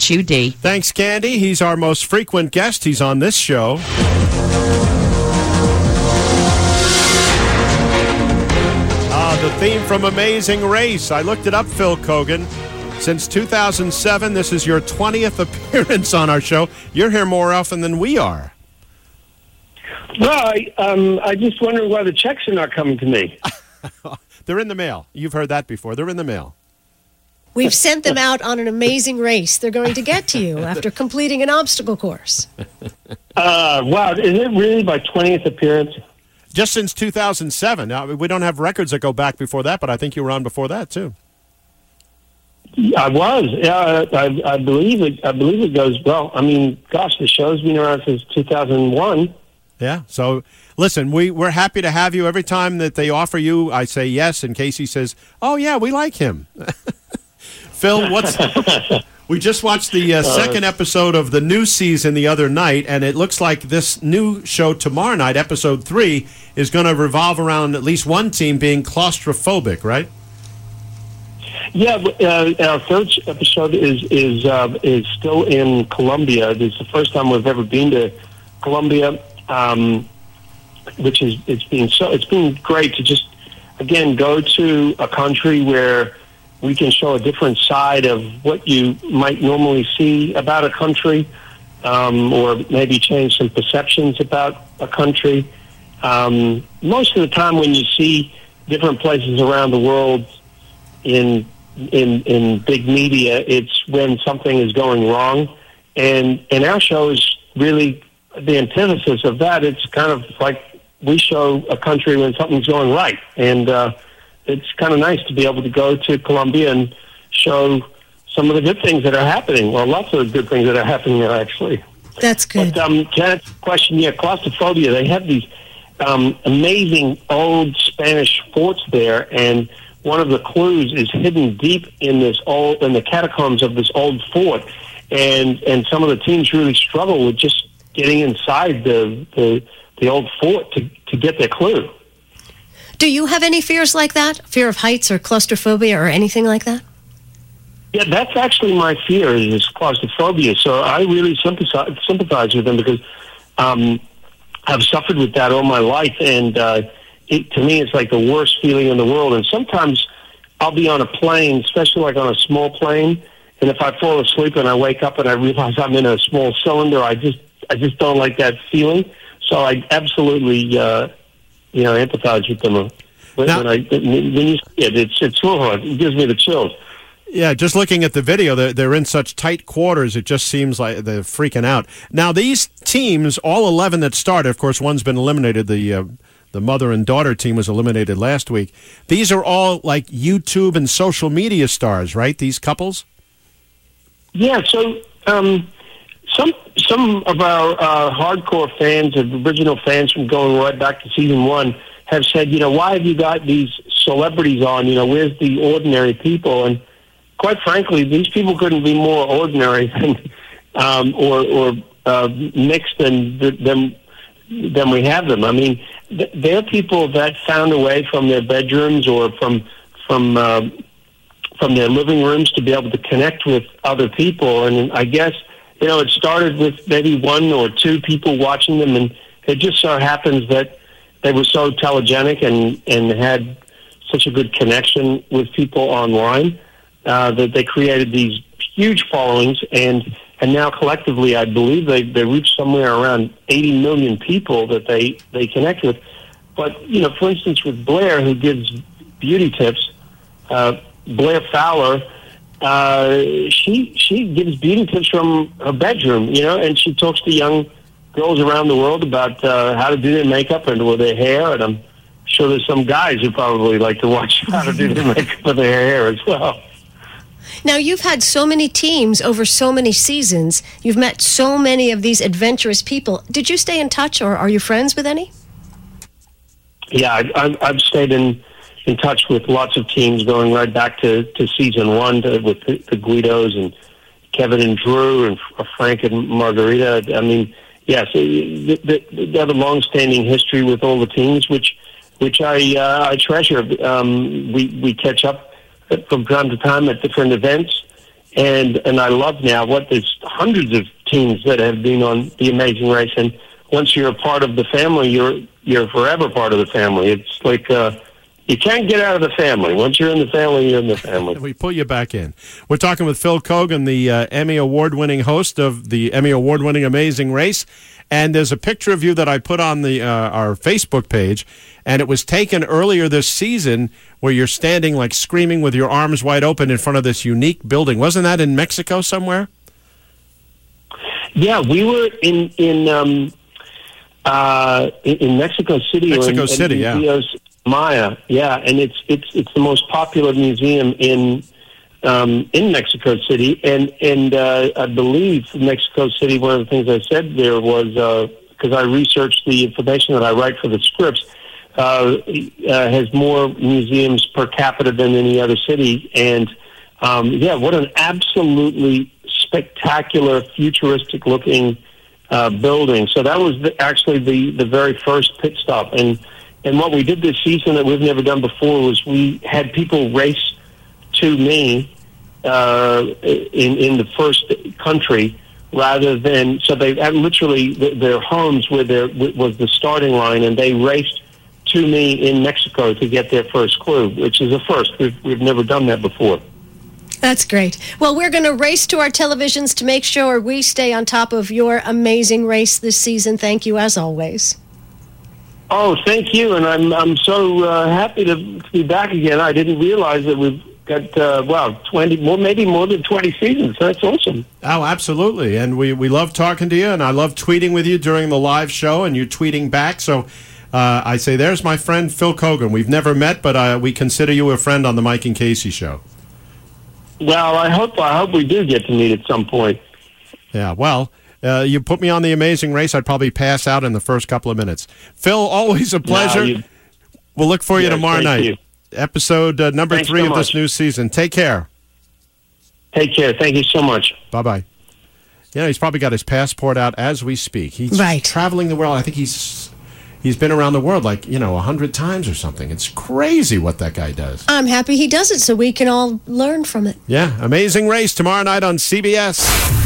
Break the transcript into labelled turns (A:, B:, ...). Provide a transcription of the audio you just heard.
A: you, D.
B: Thanks, Candy. He's our most frequent guest. He's on this show. The theme from Amazing Race. I looked it up, Phil Kogan. Since 2007, this is your 20th appearance on our show. You're here more often than we are.
C: Well, I just wonder why the checks are not coming to me.
B: They're in the mail. You've heard that before. They're in the mail.
D: We've sent them out on an amazing race. They're going to get to you after completing an obstacle course.
C: Wow, is it really my 20th appearance?
B: Just since 2007. Now, we don't have records that go back before that, but I think you were on before that, too.
C: I was. Yeah, I believe it. I believe it goes well. I mean, gosh, the show's been around since 2001.
B: Yeah. So, listen, we're happy to have you. Every time that they offer you, I say yes, and Casey says, "Oh yeah, we like him." Phil, we just watched the second episode of the new season the other night, and it looks like this new show tomorrow night, episode 3, is going to revolve around at least one team being claustrophobic, right?
C: Yeah, our third episode is still in Colombia. It's the first time we've ever been to Colombia, which is it's been great to just again go to a country where we can show a different side of what you might normally see about a country, or maybe change some perceptions about a country. Most of the time when you see different places around the world in big media, it's when something is going wrong. And our show is really the antithesis of that. It's kind of like we show a country when something's going right. And it's kind of nice to be able to go to Colombia and show some of the good things that are happening. Well, lots of the good things that are happening there, actually.
D: That's good.
C: But to answer the question, yeah, claustrophobia, they have these amazing old Spanish forts there, and one of the clues is hidden deep in the catacombs of this old fort, and some of the teams really struggle with just getting inside the old fort to get their clue.
D: Do you have any fears like that? Fear of heights or claustrophobia or anything like that?
C: Yeah, that's actually my fear, is claustrophobia. So I really sympathize with them because I've suffered with that all my life, and to me it's like the worst feeling in the world. And sometimes I'll be on a plane, especially like on a small plane, and if I fall asleep and I wake up and I realize I'm in a small cylinder, I just don't like that feeling. So I absolutely empathize with them. When you see it, it's so hard. It gives me the chills.
B: Yeah, just looking at the video, they're in such tight quarters, it just seems like they're freaking out. Now, these teams, all 11 that started, of course, one's been eliminated. The mother and daughter team was eliminated last week. These are all like YouTube and social media stars, right? These couples?
C: Yeah, so some of our hardcore fans, original fans from going right back to season 1, have said, why have you got these celebrities on? Where's the ordinary people? And quite frankly, these people couldn't be more ordinary than, or mixed than we have them. I mean, they're people that found a way from their bedrooms or from their living rooms to be able to connect with other people. And I guess, it started with maybe 1 or 2 people watching them, and it just so happens that they were so telegenic and had such a good connection with people online that they created these huge followings, and now collectively I believe they reach somewhere around 80 million people that they connect with. But, for instance, with Blair, who gives beauty tips, Blair Fowler, she gives beauty tips from her bedroom, and she talks to young girls around the world about how to do their makeup and with their hair, and I'm sure there's some guys who probably like to watch how to do their makeup with their hair as well.
D: Now, you've had so many teams over so many seasons. You've met so many of these adventurous people. Did you stay in touch, or are you friends with any?
C: Yeah, I've stayed in touch with lots of teams going right back to season 1 with the Guidos and Kevin and Drew and Frank and Margarita. I mean, yes, they have a long-standing history with all the teams, which I treasure. We catch up from time to time at different events, and I love now what there's hundreds of teams that have been on The Amazing Race, and once you're a part of the family, you're forever part of the family. It's like you can't get out of the family. Once you're in the family, you're in the family.
B: We pull you back in. We're talking with Phil Keoghan, the Emmy Award-winning host of the Emmy Award-winning Amazing Race. And there's a picture of you that I put on the our Facebook page, and it was taken earlier this season where you're standing like screaming with your arms wide open in front of this unique building. Wasn't that in Mexico somewhere?
C: Yeah, we were in Mexico City.
B: Mexico City, yeah.
C: Dios Maya, yeah, and it's the most popular museum in Mexico City, and I believe Mexico City. One of the things I said there was because I researched the information that I write for the scripts, has more museums per capita than any other city, and yeah, what an absolutely spectacular, futuristic-looking building. So that was actually the very first pit stop, and what we did this season that we've never done before was we had people race to me in the first country, rather than, so they had literally their homes was the starting line, and they raced to me in Mexico to get their first clue, which is a first. We've never done that before.
D: That's great. Well, we're going to race to our televisions to make sure we stay on top of your amazing race this season. Thank you, as always.
C: Oh, thank you, and I'm so happy to be back again. I didn't realize that we've got 20 more, maybe more than 20 seasons. That's awesome.
B: Oh, absolutely, and we love talking to you, and I love tweeting with you during the live show, and you tweeting back. So I say, there's my friend Phil Keoghan. We've never met, but we consider you a friend on the Mike and Casey show.
C: Well, I hope we do get to meet at some point.
B: Yeah, well. You put me on The Amazing Race, I'd probably pass out in the first couple of minutes. Phil, always a pleasure. We'll look for you tomorrow night. You. Episode number 3 of this new season. Take care.
C: Take care. Thank you so much.
B: Bye-bye. He's probably got his passport out as we speak. He's traveling the world. I think he's been around the world 100 times or something. It's crazy what that guy does.
D: I'm happy he does it so we can all learn from it.
B: Yeah, Amazing Race tomorrow night on CBS.